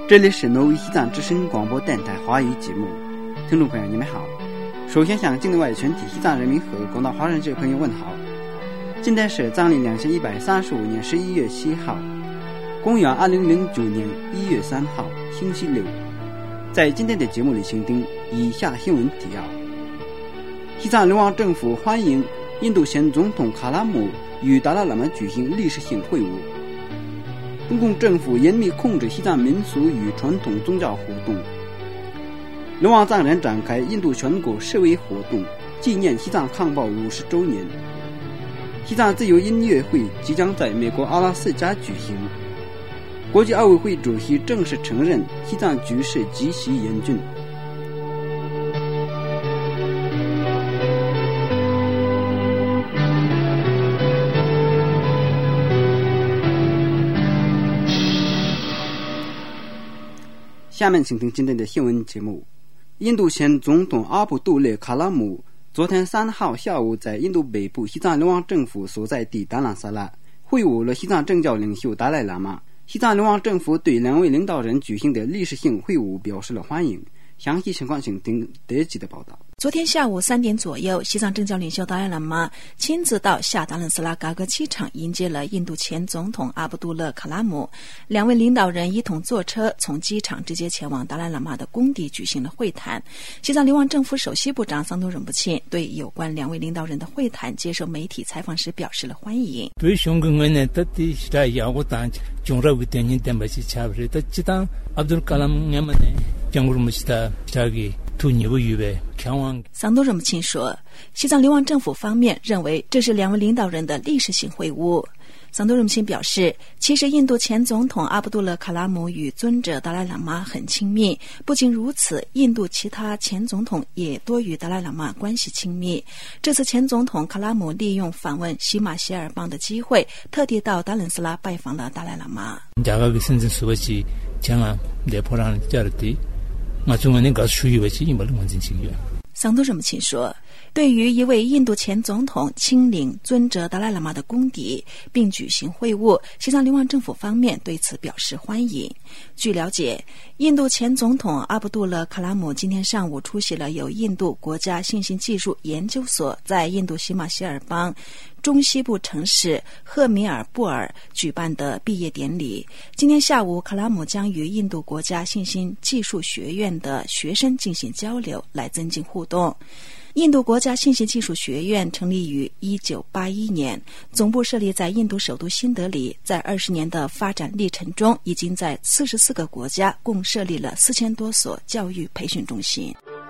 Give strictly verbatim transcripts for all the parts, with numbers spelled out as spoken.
这里是挪威西藏之声广播电台华语节目，听众朋友你们好。首先向境内外全体西藏人民和广大华人社朋友问好。今天是藏历两千一百三十五年十一月七号，公元二零零九年一月三号，星期六。在今天的节目里，请听以下的新闻提要：西藏流亡政府欢迎印度前总统卡拉姆与达赖喇嘛举行历史性会晤。中共政府严密控制西藏民俗与传统宗教活动。流亡藏人展开印度全国示威活动，纪念西藏抗暴五十周年。西藏自由音乐会即将在美国阿拉斯加举行。国际奥委会主席正式承认西藏局势极其严峻。下面请听今天的新闻节目。印度前总统阿卜杜勒·卡拉姆昨天三号下午在印度北部西藏流亡政府所在地达兰萨拉会晤了西藏政教领袖达赖喇嘛。西藏流亡政府对两位领导人举行的历史性会晤表示了欢迎。详细情况请听德吉的报道。 昨天下午三点左右，西藏政教领袖达赖喇嘛亲自到下达兰斯拉嘎格机场迎接了印度前总统阿卜杜勒·卡拉姆。两位领导人一同坐车从机场直接前往达赖喇嘛的宫邸举行了会谈。西藏流亡政府首席部长桑多仁布钦对有关两位领导人的会谈接受媒体采访时表示了欢迎。 对熊跟我呢，到底是在亚国当中国为电影电视剧差不多，到这当阿卜杜勒·卡拉姆我们呢，中国们是在这个。桑多仁布钦说，西藏流亡政府方面认为这是两位领导人的历史性会晤。桑多仁布钦表示，其实印度前总统阿卜杜勒·卡拉姆与尊者达赖喇嘛很亲密，不仅如此，印度其他前总统也多与达赖喇嘛关系亲密。这次前总统卡拉姆利用访问喜马歇尔邦的机会，特地到达兰斯拉拜访了达赖喇嘛。桑多仁布钦说，对于一位印度前总统亲临尊者达赖喇嘛的宫邸并举行会晤，西藏流亡政府方面对此表示欢迎。据了解，印度前总统阿卜杜勒·卡拉姆今天上午出席了由印度国家信息技术研究所在印度喜马歇尔邦中西部城市赫米尔布尔举办的毕业典礼。今天下午，卡拉姆将与印度国家信息技术学院的学生进行交流，来增进互动。印度国家信息技术学院成立于一九八一年，总部设立在印度首都新德里。在二十年的发展历程中，已经在四十四个国家共设立了四千多所教育培训中心。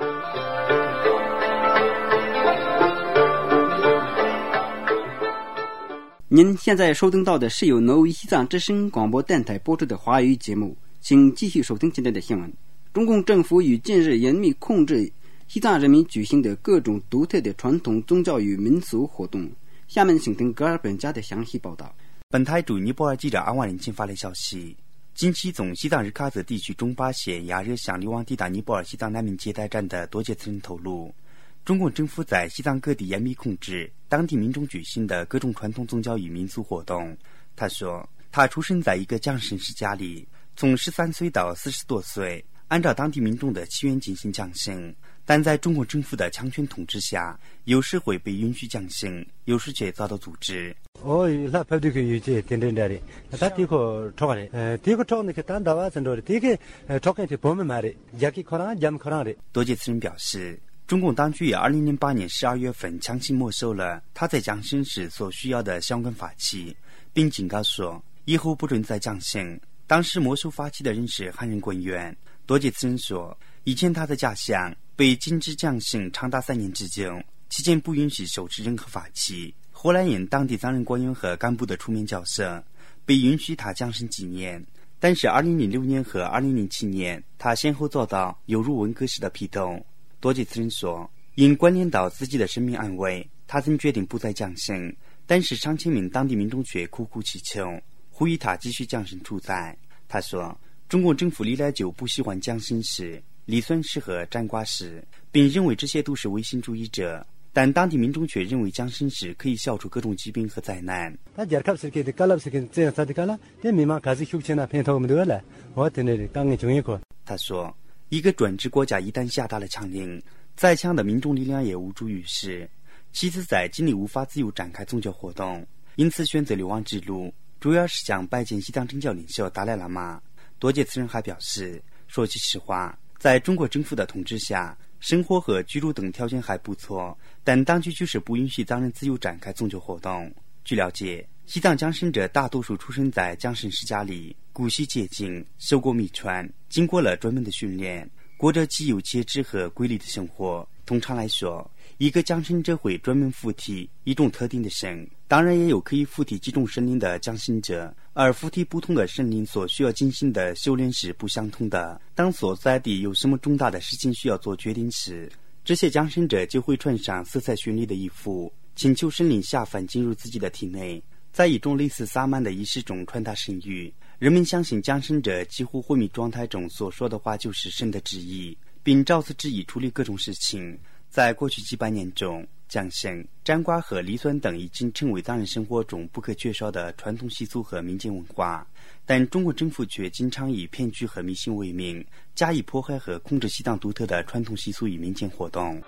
您现在收听到的是由挪威西藏之声广播电台播出的华语节目，请继续收听今天的新闻。中共政府于近日严密控制西藏人民举行的各种独特的传统宗教与民俗活动。下面请听格尔本家的详细报道。 本台驻尼泊尔记者安万林经发来消息，近期从西藏日喀则地区中巴县亚热乡流亡抵达尼泊尔西藏难民接待站的多杰次人透露，中共政府在西藏各地严密控制当地民众举行的各种传统宗教与民俗活动。他说，他出生在一个降生氏家里，从十三岁到四十多岁，按照当地民众的祈愿进行降生，但在中国政府的强权统治下，有时会被允许降生，有时却遭到阻止。 哦，那排队可以去点点点的，那第一个超的，呃，第一个超那个单打完成的，第一个呃超开的包门买的，也可以考上，也没考上的。 多杰次人表示，中共当局于二零零八年十二月份强行没收了他在降生时所需要的相关法器，并警告说以后不准再降生。当时没收法器的人是汉人官员。多杰次人说，以前他的家乡被禁止降生长达三年之久，期间不允许手持任何法器。后来因当地藏人官员和干部的出面交涉，被允许他降生几年。但是二零零六年和二零零七年，他先后遭到犹如文革时的批斗。多杰次人说，因关联到自己的生命安危，他曾决定不再降生，但是上千名当地民众却苦苦祈求，呼吁他继续降生助灾。他说，中国政府历来就不喜欢降生时、立孙时和占卦时，并认为这些都是唯心主义者， 但当地民众却认为降生石可以消除各种疾病和灾难。 他讲卡是给的，卡拉是给这样子的卡拉，但密码开始休息呢，偏头我们多了，我等的刚刚中一个。 他说，一个专制国家一旦下达了强令，再强的民众力量也无助于事。其次，在境内无法自由展开宗教活动，因此选择流亡之路，主要是想拜见西藏政教领袖达赖喇嘛。多杰此人还表示，说句实话，在中国政府的统治下，生活和居住等条件还不错，但当局就是不允许藏人自由展开宗教活动。据了解，西藏降生者大多数出生在降生世家里，骨息洁净，受过秘传，经过了专门的训练，过着极有节制和规律的生活。通常来说，一个降生者会专门附体一种特定的神，当然也有可以附体几种神灵的降生者，而附体不同的神灵所需要进行的修炼是不相同的。当所在地有什么重大的事情需要做决定时，这些降生者就会穿上色彩绚丽的衣服，请求神灵下凡进入自己的体内，在一种类似萨满的仪式中传达神谕。人们相信降生者几乎昏迷状态中所说的话就是神的旨意，并照此旨意处理各种事情。在过去几百年中，降生、占卦和离酸等已经成为藏人生活中不可缺少的传统习俗和民间文化，但中国政府却经常以骗局和迷信为名，加以迫害和控制西藏独特的传统习俗与民间活动。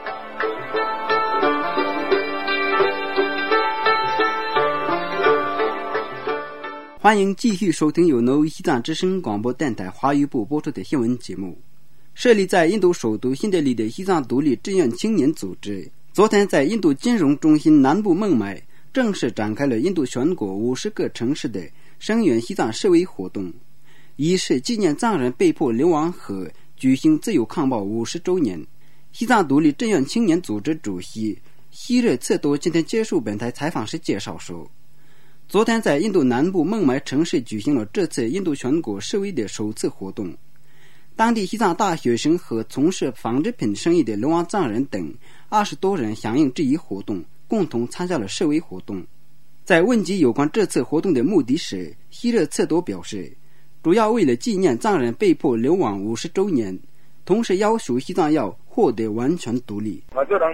欢迎继续收听由挪威西藏之声广播电台华语部播出的新闻节目。设立在印度首都新德里的西藏独立志愿青年组织，昨天在印度金融中心南部孟买正式展开了印度全国五十个城市的声援西藏示威活动，以是纪念藏人被迫流亡和举行自由抗暴五十周年。西藏独立志愿青年组织主席希热策多今天接受本台采访时介绍说，昨天在印度南部孟买城市举行了这次印度全国示威的首次活动。当地西藏大学生和从事纺织品生意的流亡藏人等二十多人响应这一活动，共同参加了示威活动。在问及有关这次活动的目的时，希热策多表示，主要为了纪念藏人被迫流亡五十周年，同时要求西藏要获得完全独立。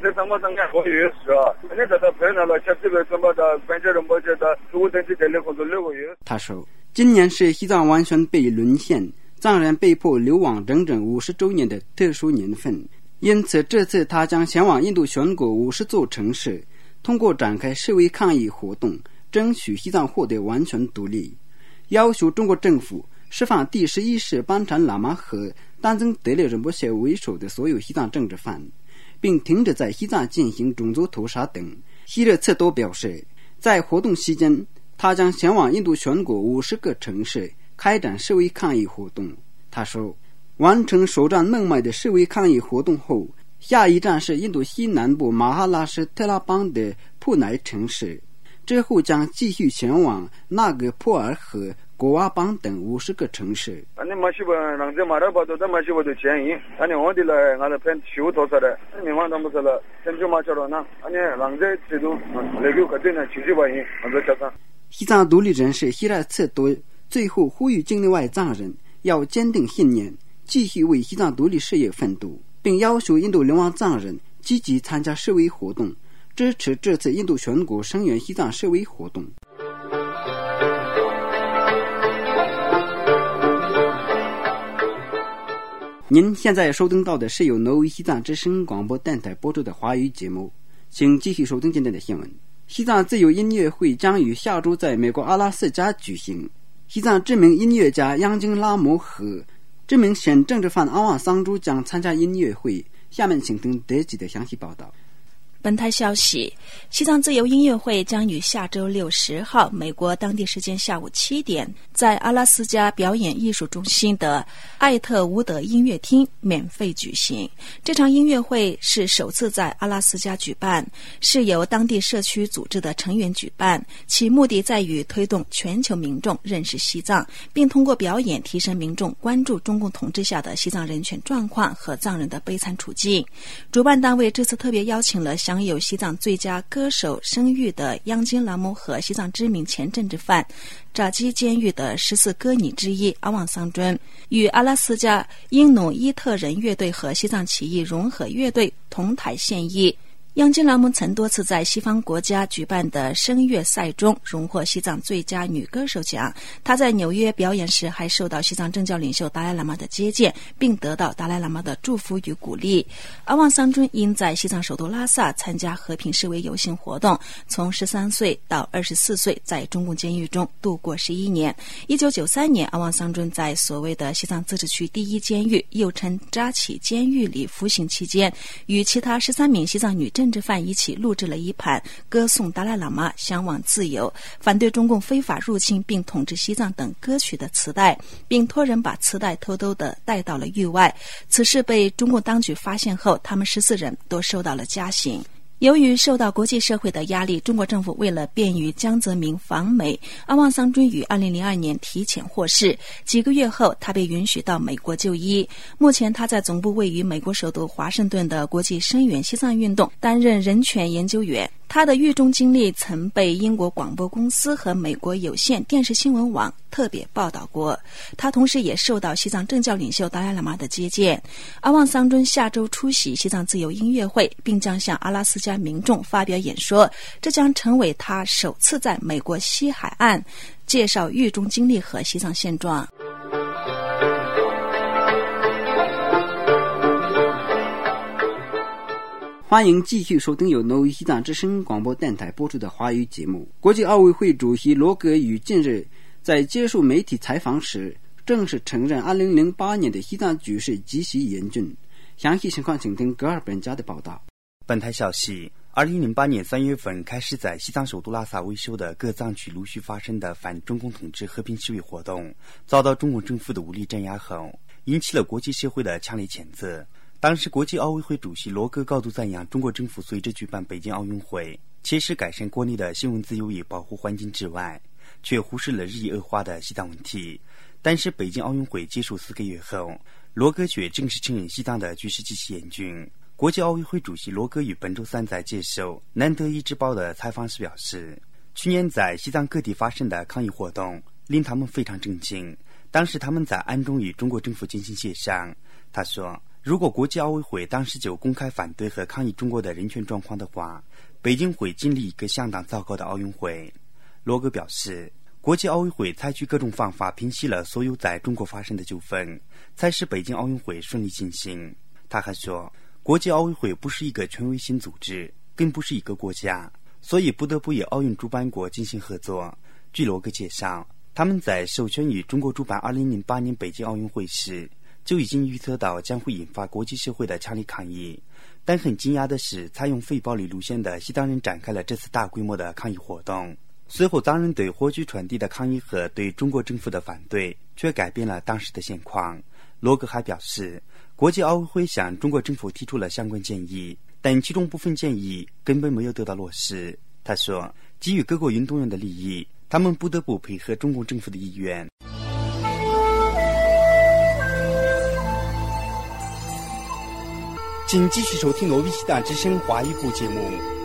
他说，今年是西藏完全被沦陷，藏人被迫流亡整整五十周年的特殊年份，因此这次他将前往印度全国五十座城市，通过展开示威抗议活动，争取西藏获得完全独立，要求中国政府释放第十一世班禅喇嘛和丹增德勒仁波切为首的所有西藏政治犯，并停止在西藏进行种族屠杀等。希热策多表示，在活动期间，他将前往印度全国五十个城市开展示威抗议活动。他说，完成首站孟买的示威抗议活动后，下一站是印度西南部马哈拉施特拉邦的普乃城市，之后将继续前往纳格破尔和果瓦邦等五十个城市。西藏独立人士希热策多最后呼吁境内外藏人要坚定信念，继续为西藏独立事业奋斗，并要求印度流亡藏人积极参加示威活动，支持这次印度全国声援西藏示威活动。您现在收听到的是由挪威西藏之声广播电台播出的华语节目，请继续收听今天的新闻。西藏自由音乐会将于下周在美国阿拉斯加举行，西藏知名音乐家央金拉姆和知名省政治犯阿旺桑珠将参加音乐会。下面请听德吉的详细报道。 本台消息，西藏自由音乐会将于下周六十号美国当地时间下午七点在阿拉斯加表演艺术中心的艾特伍德音乐厅免费举行。这场音乐会是首次在阿拉斯加举办，是由当地社区组织的成员举办，其目的在于推动全球民众认识西藏，并通过表演提升民众关注中共统治下的西藏人权状况和藏人的悲惨处境。主办单位这次特别邀请了享有西藏最佳歌手声誉的央金拉姆和西藏知名前政治犯扎基监狱的十四歌女之一阿旺桑尊，与阿拉斯加英努伊特人乐队和西藏起义融合乐队同台献艺。 杨金兰们曾多次在西方国家举办的声乐赛中荣获西藏最佳女歌手奖。她在纽约表演时还受到西藏政教领袖达赖喇嘛的接见，并得到达赖喇嘛的祝福与鼓励。阿旺桑尊因在西藏首都拉萨参加和平示威游行活动，从十三岁到二十四岁在中共监狱中度过十一年。一九九三年，阿旺桑尊在所谓的西藏自治区第一监狱，又称扎起监狱里服刑期间，与其他十三名西藏女政治犯一起录制了一盘歌颂达赖喇嘛向往自由、反对中共非法入侵并统治西藏等歌曲的磁带，并托人把磁带偷偷地带到了狱外。此事被中共当局发现后，他们十四人都受到了加刑。由于受到国际社会的压力，中国政府为了便于江泽民访美，阿旺桑尊于二零零二年提前获释。几个月后，他被允许到美国就医。目前他在总部位于美国首都华盛顿的国际声援西藏运动担任人权研究员。他的狱中经历曾被英国广播公司和美国有线电视新闻网特别报道过。他同时也受到西藏政教领袖达赖喇嘛的接见。阿旺桑尊下周出席西藏自由音乐会，并将向阿拉斯加民众发表演说，这将成为他首次在美国西海岸介绍狱中经历和西藏现状。 欢迎继续收听由挪威西藏之声广播电台播出的华语节目。国际奥委会主席罗格与近日在接受媒体采访时正式承认二零零八年的西藏局势极其严峻。详细情况请听格尔本家的报道。 本台消息，二零零八年三月份开始在西藏首都拉萨为首的各藏区陆续发生的反中共统治和平示威活动，遭到中共政府的武力镇压后，引起了国际社会的强烈谴责。当时国际奥委会主席罗格高度赞扬中国政府随着举办北京奥运会，切实改善国内的新闻自由与保护环境之外，却忽视了日益恶化的西藏问题。但是北京奥运会结束四个月后，罗格却正式承认西藏的局势极其严峻。国际奥委会主席罗格于本周三在接受《南德意志报》的采访时表示，去年在西藏各地发生的抗议活动令他们非常震惊，当时他们在暗中与中国政府进行协商。他说，如果国际奥委会当时就公开反对和抗议中国的人权状况的话，北京会经历一个相当糟糕的奥运会。罗格表示，国际奥委会采取各种方法平息了所有在中国发生的纠纷，才使北京奥运会顺利进行。他还说，国际奥委会不是一个权威性组织，更不是一个国家，所以不得不与奥运主办国进行合作。据罗格介绍，他们在授权与中国主办二零零八年北京奥运会时就已经预测到将会引发国际社会的强烈抗议，但很惊讶的是，采用非暴力路线的西藏人展开了这次大规模的抗议活动。随后藏人对火炬传递的抗议和对中国政府的反对却改变了当时的现况。罗格还表示，国际奥委会向中国政府提出了相关建议，但其中部分建议根本没有得到落实。他说，基于各国运动员的利益，他们不得不配合中共政府的意愿。请继续收听罗威西藏之声华语部节目。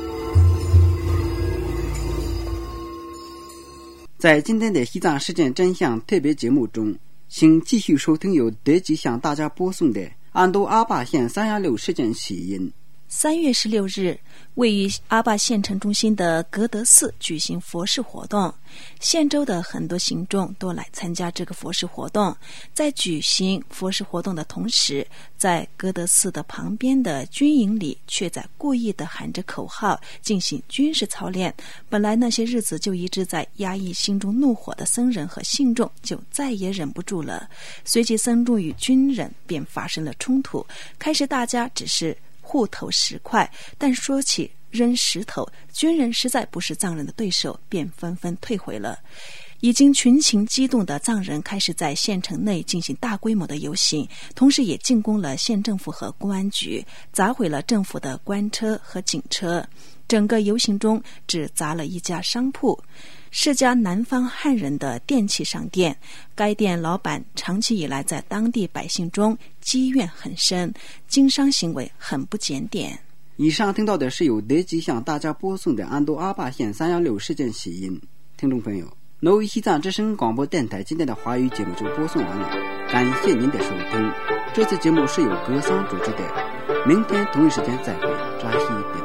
在今天的西藏事件真相特别节目中，请继续收听由德吉向大家播送的安都阿坝县三幺六事件起因。 三月十六日，位于阿坝县城中心的格德寺举行佛事活动，县州的很多信众都来参加这个佛事活动。在举行佛事活动的同时，在格德寺的旁边的军营里却在故意地喊着口号，进行军事操练。本来那些日子就一直在压抑心中怒火的僧人和信众就再也忍不住了，随即僧众与军人便发生了冲突。开始大家只是互投石块，但说起扔石头，军人实在不是藏人的对手，便纷纷退回了。已经群情激动的藏人开始在县城内进行大规模的游行，同时也进攻了县政府和公安局，砸毁了政府的官车和警车。整个游行中只砸了一家商铺，是家南方汉人的电器商店，该店老板长期以来在当地百姓中积怨很深，经商行为很不检点。 以上听到的是由德吉向大家播送的安都阿坝县三幺六事件起因。听众朋友，挪威西藏之声广播电台今天的华语节目就播送完了，感谢您的收听。这次节目是由格桑主持的，明天同一时间再会，扎西德。